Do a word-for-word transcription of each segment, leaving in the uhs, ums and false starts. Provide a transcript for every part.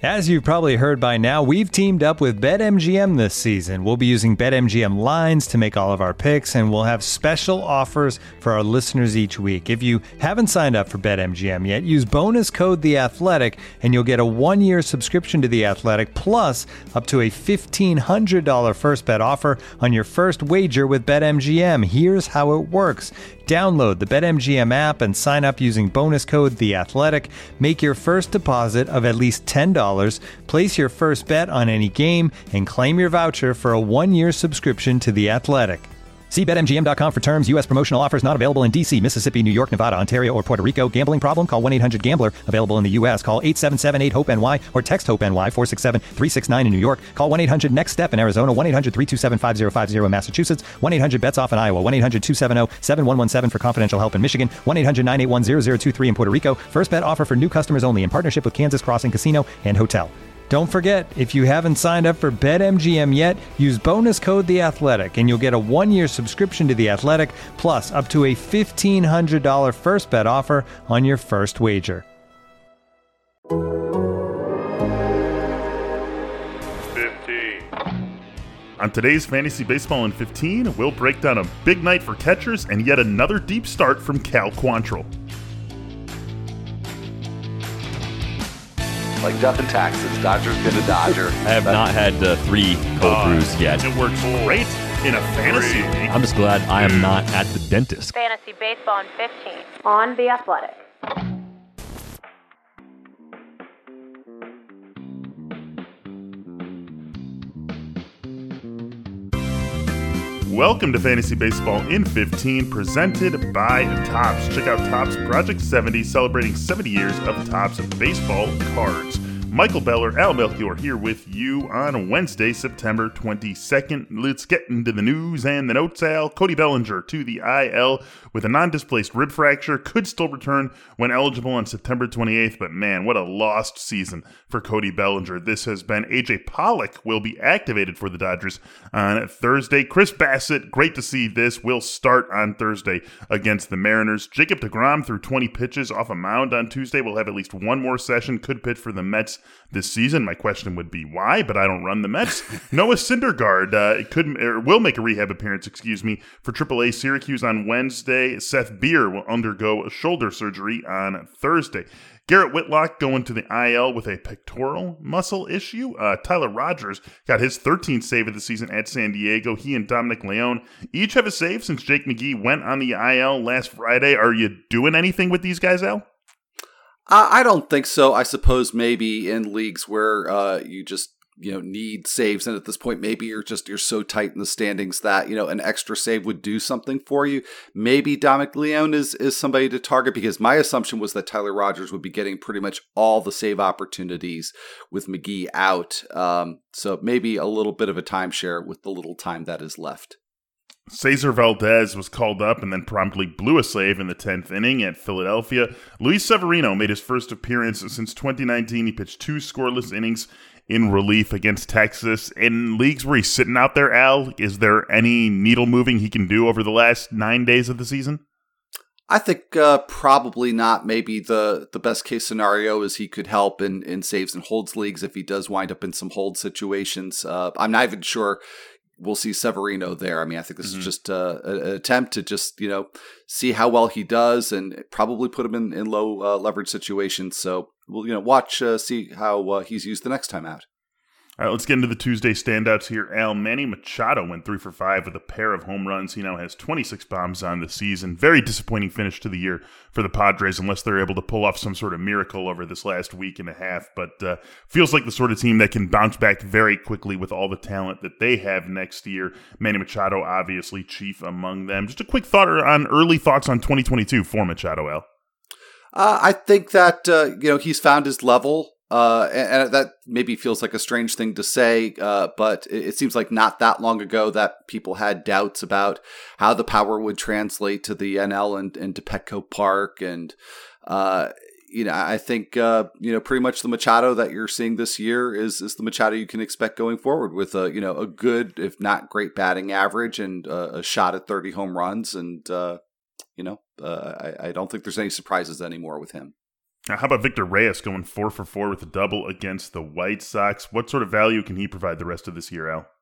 As you've probably heard by now, we've teamed up with BetMGM this season. We'll be using BetMGM lines to make all of our picks, and we'll have special offers for our listeners each week. If you haven't signed up for BetMGM yet, use bonus code The Athletic, and you'll get a one-year subscription to The Athletic, plus up to a fifteen hundred dollars first bet offer on your first wager with BetMGM. Here's how it works. Download the BetMGM app and sign up using bonus code The Athletic. Make your first deposit of at least ten dollars. Place your first bet on any game and claim your voucher for a one-year subscription to The Athletic. See Bet M G M dot com for terms. U S promotional offers not available in D C, Mississippi, New York, Nevada, Ontario, or Puerto Rico. Gambling problem? Call one eight hundred gambler. Available in the U S. Call eight seven seven eight hope N Y or text HOPE-NY four six seven three six nine in New York. Call one eight hundred next step in Arizona. one eight hundred three two seven five zero five zero in Massachusetts. one eight hundred bets off in Iowa. one eight hundred two seven zero seven one one seven for confidential help in Michigan. one eight hundred nine eight one zero zero two three in Puerto Rico. First bet offer for new customers only in partnership with Kansas Crossing Casino and Hotel. Don't forget, if you haven't signed up for BetMGM yet, use bonus code The Athletic, and you'll get a one-year subscription to The Athletic, plus up to a fifteen hundred dollars first bet offer on your first wager. fifteen. On today's Fantasy Baseball in fifteen, we'll break down a big night for catchers and yet another deep start from Cal Quantrill. Like death and taxes, Dodger's gonna Dodger. I have not had uh, three cold Uh, brews yet. It works great in a fantasy league. I'm just glad I am not at the dentist. Fantasy Baseball in fifteen on The Athletic. Welcome to Fantasy Baseball in fifteen, presented by Topps. Check out Topps Project seventy, celebrating seventy years of Topps baseball cards. Michael Beller, Al Melchior here with you on Wednesday, September twenty-second. Let's get into the news and the notes, Al. Cody Bellinger to the I L with a non-displaced rib fracture. Could still return when eligible on September twenty-eighth, but man, what a lost season for Cody Bellinger. This has been A J Pollock will be activated for the Dodgers on Thursday. Chris Bassett, great to see this, will start on Thursday against the Mariners. Jacob deGrom threw twenty pitches off a mound on Tuesday. Will have at least one more session. Could pitch for the Mets this season. My question would be why, but I don't run the Mets. Noah Syndergaard uh, could or will make a rehab appearance, excuse me, for triple A Syracuse on Wednesday. Seth Beer will undergo a shoulder surgery on Thursday. Garrett Whitlock going to the I L with a pectoral muscle issue. Uh, Tyler Rogers got his thirteenth save of the season at San Diego. He and Dominic Leone each have a save since Jake McGee went on the I L last Friday. Are you doing anything with these guys, Al? Uh, I don't think so. I suppose maybe in leagues where uh, you just you know need saves, and at this point maybe you're just you're so tight in the standings that you know an extra save would do something for you. Maybe Dominic Leone is is somebody to target, because my assumption was that Tyler Rogers would be getting pretty much all the save opportunities with McGee out. Um, so maybe a little bit of a timeshare with the little time that is left. Cesar Valdez was called up and then promptly blew a save in the tenth inning at Philadelphia. Luis Severino made his first appearance since twenty nineteen. He pitched two scoreless innings in relief against Texas. In leagues where he's sitting out there, Al, is there any needle moving he can do over the last nine days of the season? I think uh, probably not. Maybe the, the best case scenario is he could help in, in saves and holds leagues if he does wind up in some hold situations. Uh, I'm not even sure we'll see Severino there. I mean, I think this mm-hmm. is just uh, an attempt to just, you know, see how well he does and probably put him in, in low uh, leverage situations. So we'll, you know, watch, uh, see how uh, he's used the next time out. All right, let's get into the Tuesday standouts here. Al, Manny Machado went three for five with a pair of home runs. He now has twenty-six bombs on the season. Very disappointing finish to the year for the Padres, unless they're able to pull off some sort of miracle over this last week and a half. But uh, feels like the sort of team that can bounce back very quickly with all the talent that they have next year. Manny Machado, obviously, chief among them. Just a quick thought on early thoughts on twenty twenty-two for Machado, Al. Uh, I think that uh, you know he's found his level. Uh, and, and that maybe feels like a strange thing to say, uh, but it, it seems like not that long ago that people had doubts about how the power would translate to the N L and, and to Petco Park. And, uh, you know, I think, uh, you know, pretty much the Machado that you're seeing this year is, is the Machado you can expect going forward with a, you know, a good, if not great batting average and uh, a shot at thirty home runs. And, uh, you know, uh, I, I don't think there's any surprises anymore with him. Now, how about Victor Reyes going four for four with a double against the White Sox? What sort of value can he provide the rest of this year, Al?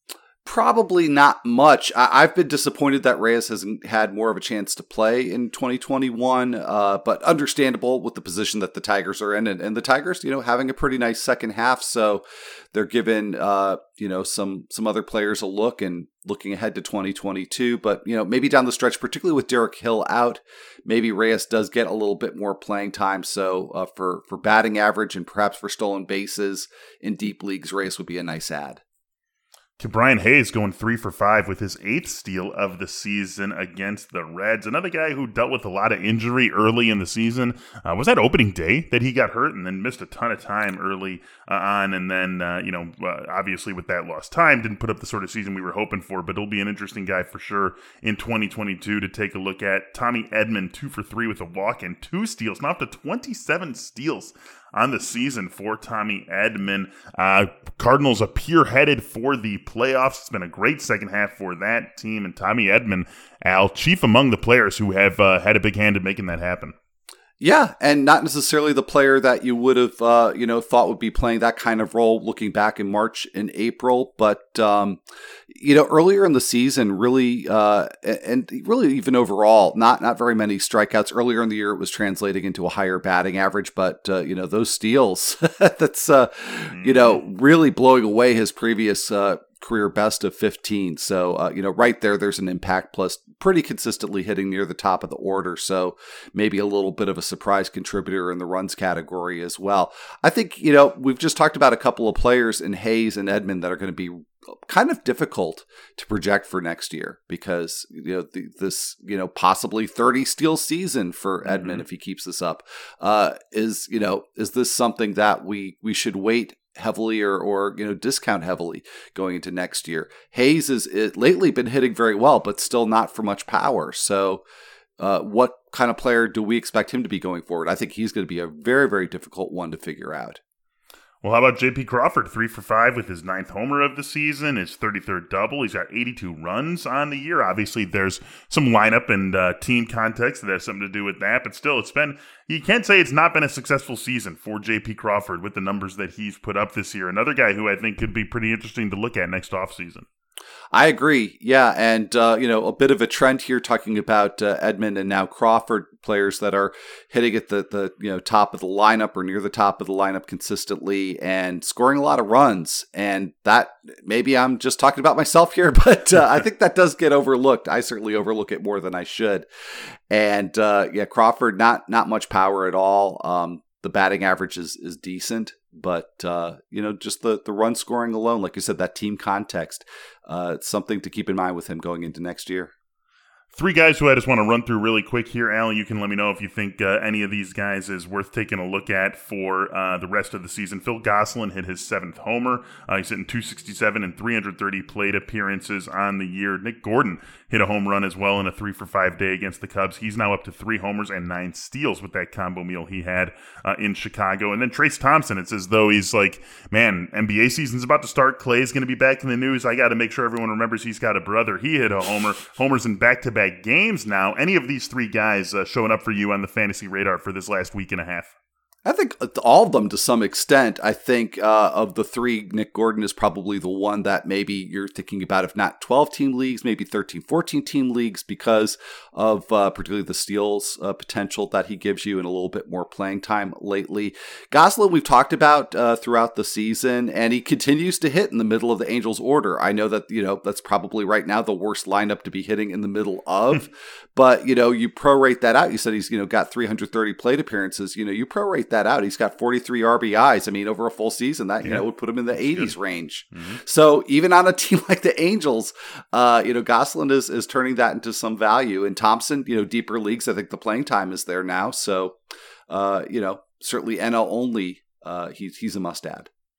Probably not much. I- I've been disappointed that Reyes hasn't had more of a chance to play in twenty twenty-one, uh, but understandable with the position that the Tigers are in. And, and the Tigers, you know, having a pretty nice second half. So they're giving, uh, you know, some some other players a look and looking ahead to twenty twenty-two. But, you know, maybe down the stretch, particularly with Derek Hill out, maybe Reyes does get a little bit more playing time. So uh, for, for batting average and perhaps for stolen bases in deep leagues, Reyes would be a nice add. To Brian Hayes going three for five with his eighth steal of the season against the Reds. Another guy who dealt with a lot of injury early in the season. Uh, was that opening day that he got hurt and then missed a ton of time early uh, on? And then, uh, you know, uh, obviously with that lost time, didn't put up the sort of season we were hoping for, but he'll be an interesting guy for sure in twenty twenty-two to take a look at. Tommy Edman, two for three with a walk and two steals, now up to twenty-seven steals on the season for Tommy Edman. Uh, Cardinals appear headed for the playoffs. It's been a great second half for that team. And Tommy Edman, Al, chief among the players who have uh, had a big hand in making that happen. Yeah, and not necessarily the player that you would have, uh, you know, thought would be playing that kind of role looking back in March and April. But, um, you know, earlier in the season, really, uh, and really even overall, not not very many strikeouts. Earlier in the year, it was translating into a higher batting average. But, uh, you know, those steals, that's, uh, you know, really blowing away his previous uh career best of fifteen. So, uh, you know, right there, there's an impact plus pretty consistently hitting near the top of the order. So maybe a little bit of a surprise contributor in the runs category as well. I think, you know, we've just talked about a couple of players in Hayes and Edman that are going to be kind of difficult to project for next year because, you know, the, this, you know, possibly thirty steal season for Edman, mm-hmm. if he keeps this up, uh, is, you know, is this something that we, we should wait heavily or, or, you know, discount heavily going into next year? Hayes is it, lately been hitting very well, but still not for much power. So uh, what kind of player do we expect him to be going forward? I think he's going to be a very, very difficult one to figure out. Well, how about J P Crawford, three for five with his ninth homer of the season, his thirty-third double. He's got eighty-two runs on the year. Obviously, there's some lineup and uh, team context that has something to do with that, but still, it's been, you can't say it's not been a successful season for J P Crawford with the numbers that he's put up this year. Another guy who I think could be pretty interesting to look at next offseason. I agree. Yeah. And, uh, you know, a bit of a trend here talking about uh, Edman and now Crawford, players that are hitting at the, the, you know, top of the lineup or near the top of the lineup consistently and scoring a lot of runs. And that, maybe I'm just talking about myself here, but uh, I think that does get overlooked. I certainly overlook it more than I should. And, uh, yeah, Crawford, not, not much power at all. Um, the batting average is, is decent. But, uh, you know, just the, the run scoring alone, like you said, that team context, uh, it's something to keep in mind with him going into next year. Three guys who I just want to run through really quick here. Al, you can let me know if you think uh, any of these guys is worth taking a look at for uh, the rest of the season. Phil Gosselin hit his seventh homer. Uh, he's hitting two sixty-seven and three hundred thirty plate appearances on the year. Nick Gordon hit a home run as well in a three for five day against the Cubs. He's now up to three homers and nine steals with that combo meal he had uh, in Chicago. And then Trace Thompson, it's as though he's like, man, N B A season's about to start. Clay's going to be back in the news. I got to make sure everyone remembers he's got a brother. He hit a homer. Homers in back-to-back games now. Any of these three guys uh, showing up for you on the fantasy radar for this last week and a half? I think all of them to some extent. I think uh, of the three, Nick Gordon is probably the one that maybe you're thinking about, if not twelve-team leagues, maybe thirteen, fourteen-team leagues because of uh, particularly the steals uh, potential that he gives you and a little bit more playing time lately. Gosselin, we've talked about uh, throughout the season, and he continues to hit in the middle of the Angels' order. I know that, you know, that's probably right now the worst lineup to be hitting in the middle of, but, you know, you prorate that out. You said he's, you know, got three hundred thirty plate appearances. You know, you prorate that out. He's got forty-three R B Is. I mean, over a full season, that, you yeah. know, would put him in the eighties range. Mm-hmm. So even on a team like the Angels, uh, you know, Gosselin is, is turning that into some value. And Thompson, you know, deeper leagues, I think the playing time is there now. So, uh, you know, certainly N L only, uh, he's, he's a must add.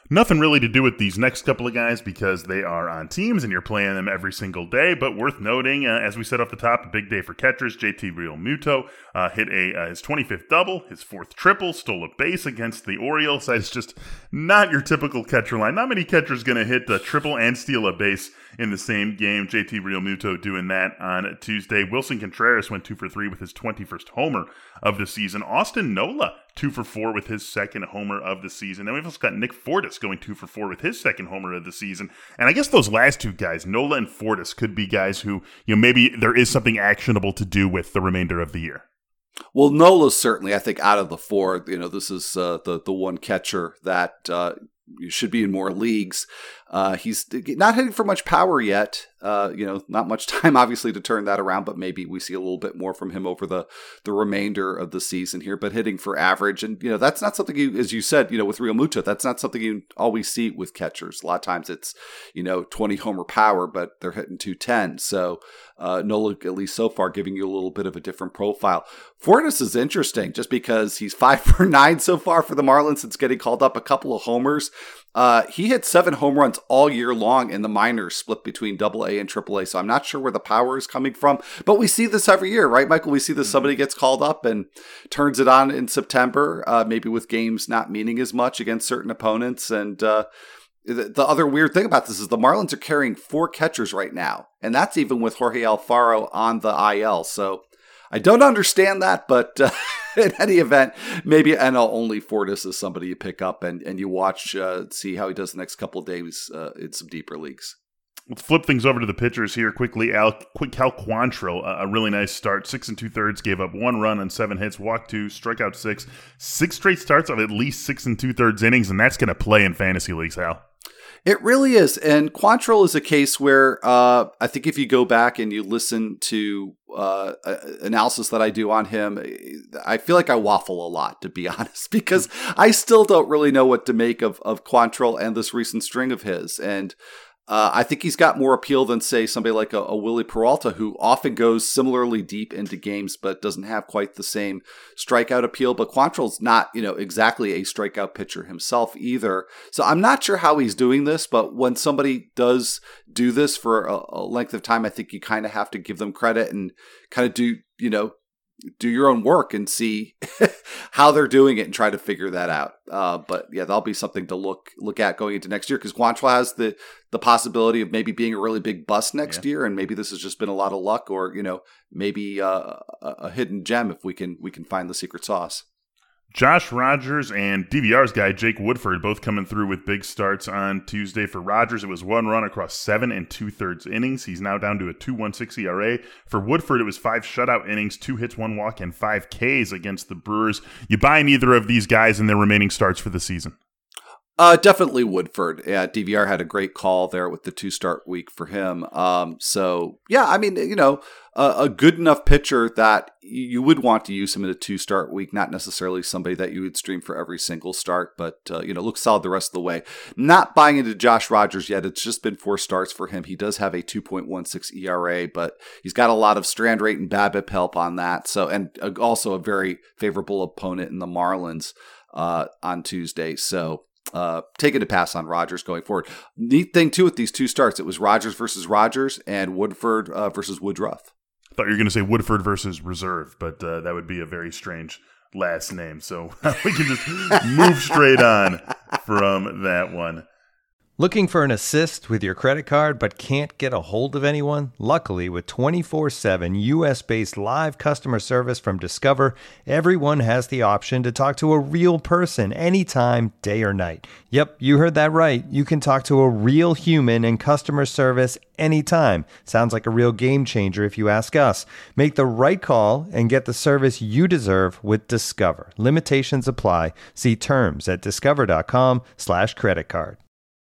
Nothing really to do with these next couple of guys because they are on teams and you're playing them every single day. But worth noting, uh, as we said off the top, a big day for catchers. J T Realmuto uh, hit a uh, his twenty-fifth double, his fourth triple, stole a base against the Orioles. It's just not your typical catcher line. Not many catchers going to hit a triple and steal a base in the same game. J T Realmuto doing that on Tuesday. Wilson Contreras went two for three with his twenty-first homer of the season. Austin Nola, two for four with his second homer of the season. Then we've also got Nick Fortis going two for four with his second homer of the season. And I guess those last two guys, Nola and Fortis, could be guys who, you know, maybe there is something actionable to do with the remainder of the year. Well, Nola's certainly, I think, out of the four, you know, this is uh, the, the one catcher that uh, should be in more leagues. Uh, he's not hitting for much power yet. Uh, you know, not much time, obviously, to turn that around, but maybe we see a little bit more from him over the, the remainder of the season here, but hitting for average. And, you know, that's not something you, as you said, you know, with Realmuto, that's not something you always see with catchers. A lot of times it's, you know, twenty homer power, but they're hitting two ten. So, uh, Nola, at least so far, giving you a little bit of a different profile. Fortis is interesting just because he's five for nine so far for the Marlins since getting called up, a couple of homers. Uh, he hit seven home runs all year long in the minors, split between double A and triple A. So I'm not sure where the power is coming from, but we see this every year, right, Michael? We see this, somebody gets called up and turns it on in September, uh, maybe with games not meaning as much against certain opponents. And, uh, the, the other weird thing about this is the Marlins are carrying four catchers right now. And that's even with Jorge Alfaro on the I L. So I don't understand that, but uh, in any event, maybe N L only Fortis is somebody you pick up and, and you watch, uh, see how he does the next couple of days uh, in some deeper leagues. Let's flip things over to the pitchers here quickly. Al, quick Cal Quantrill, a, a really nice start. Six and two thirds, gave up one run on seven hits, walked two, struck out six. Six straight starts of at least six and two thirds innings, and that's going to play in fantasy leagues, Al. It really is. And Quantrill is a case where uh, I think if you go back and you listen to uh, analysis that I do on him, I feel like I waffle a lot, to be honest, because I still don't really know what to make of, of Quantrill and this recent string of his. And Uh, I think he's got more appeal than, say, somebody like a, a Willie Peralta, who often goes similarly deep into games, but doesn't have quite the same strikeout appeal. But Quantrill's not, you know, exactly a strikeout pitcher himself either. So I'm not sure how he's doing this, but when somebody does do this for a, a length of time, I think you kind of have to give them credit and kind of do, you know, do your own work and see how they're doing it and try to figure that out. Uh, but yeah, that'll be something to look look at going into next year, because Quantrill has the the possibility of maybe being a really big bust next yeah. year, and maybe this has just been a lot of luck, or you know, maybe uh, a, a hidden gem if we can we can find the secret sauce. Josh Rogers and D V R's guy, Jake Woodford, both coming through with big starts on Tuesday. For Rogers, it was one run across seven and two-thirds innings. He's now down to a two point one six E R A. For Woodford, it was five shutout innings, two hits, one walk, and five Ks against the Brewers. You buy neither of these guys in their remaining starts for the season? Uh, definitely Woodford. Yeah, D V R had a great call there with the two-start week for him. Um, so, yeah, I mean, you know, a, a good enough pitcher that you would want to use him in a two-start week, not necessarily somebody that you would stream for every single start, but, uh, you know, looks solid the rest of the way. Not buying into Josh Rogers yet. It's just been four starts for him. He does have a two point one six E R A, but he's got a lot of strand rate and BABIP help on that. So, and also a very favorable opponent in the Marlins uh, on Tuesday. So, Uh, taking a pass on Rogers going forward. Neat thing too with these two starts, it was Rogers versus Rogers and Woodford uh, versus Woodruff. I thought you were going to say Woodford versus Reserve, but uh, that would be a very strange last name. So we can just move straight on from that one. Looking for an assist with your credit card but can't get a hold of anyone? Luckily, with twenty-four seven U S-based live customer service from Discover, everyone has the option to talk to a real person anytime, day or night. Yep, you heard that right. You can talk to a real human in customer service anytime. Sounds like a real game changer if you ask us. Make the right call and get the service you deserve with Discover. Limitations apply. See terms at discover.com slash credit card.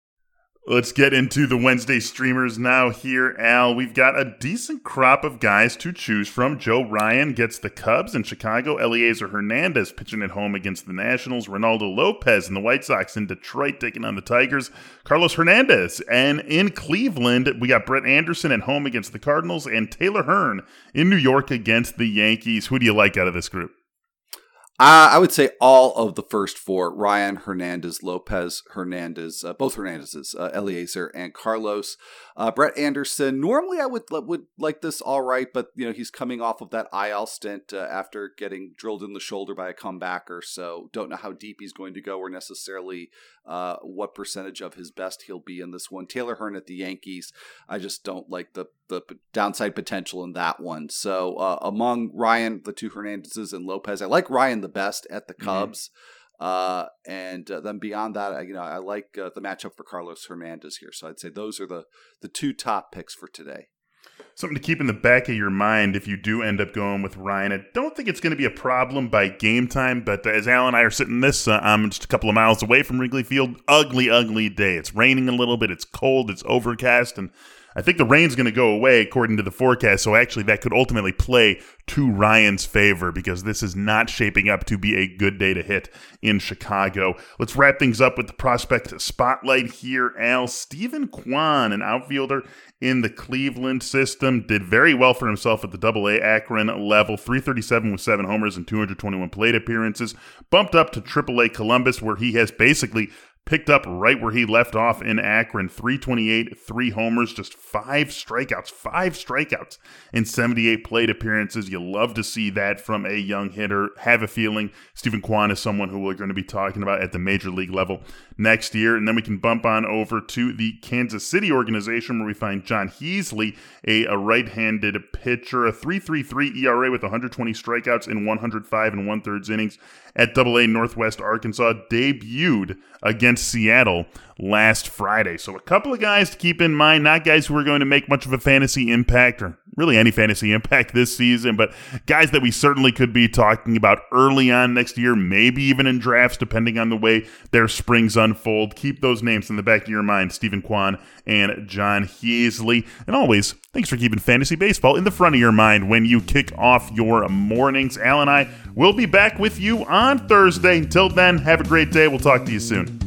Let's get into the Wednesday streamers now here, Al. We've got a decent crop of guys to choose from. Joe Ryan gets the Cubs in Chicago. Eliezer Hernandez pitching at home against the Nationals. Ronaldo Lopez and the White Sox in Detroit taking on the Tigers. Carlos Hernandez. And in Cleveland, we got Brett Anderson at home against the Cardinals and Taylor Hearn in New York against the Yankees. Who do you like out of this group? Uh, I would say all of the first four: Ryan, Hernandez, Lopez, Hernandez, uh, both Hernandezes, uh, Eliezer, and Carlos. Uh, Brett Anderson. Normally, I would would like this all right, but you know he's coming off of that I L stint uh, after getting drilled in the shoulder by a comebacker. So don't know how deep he's going to go, or necessarily uh, what percentage of his best he'll be in this one. Taylor Hearn at the Yankees. I just don't like the the downside potential in that one. So uh, among Ryan, the two Hernandezes, and Lopez, I like Ryan the best at the Cubs. Mm-hmm. Uh, and uh, then beyond that, I, you know, I like uh, the matchup for Carlos Hernandez here. So I'd say those are the, the two top picks for today. Something to keep in the back of your mind if you do end up going with Ryan. I don't think it's going to be a problem by game time, but as Al and I are sitting this, uh, I'm just a couple of miles away from Wrigley Field. Ugly, ugly day. It's raining a little bit. It's cold. It's overcast, and I think the rain's going to go away according to the forecast, so actually that could ultimately play to Ryan's favor because this is not shaping up to be a good day to hit in Chicago. Let's wrap things up with the prospect spotlight here, Al. Steven Kwan, an outfielder in the Cleveland system, did very well for himself at the double A Akron level, three thirty-seven with seven homers and two hundred twenty-one plate appearances, bumped up to triple A Columbus where he has basically picked up right where he left off in Akron, three twenty-eight, three homers, just five strikeouts, five strikeouts in seventy-eight plate appearances. You love to see that from a young hitter. Have a feeling Steven Kwan is someone who we're going to be talking about at the major league level next year. And then we can bump on over to the Kansas City organization where we find John Heasley, a, a right-handed pitcher, a three point three three E R A with one hundred twenty strikeouts in one hundred five and one-thirds innings at double A Northwest Arkansas, debuted against Seattle last Friday. So a couple of guys to keep in mind, not guys who are going to make much of a fantasy impact or really any fantasy impact this season, but guys that we certainly could be talking about early on next year, maybe even in drafts, depending on the way their springs unfold. Keep those names in the back of your mind, Steven Kwan and John Heasley. And always, thanks for keeping fantasy baseball in the front of your mind when you kick off your mornings. Al and I will be back with you on Thursday. Until then, have a great day. We'll talk to you soon.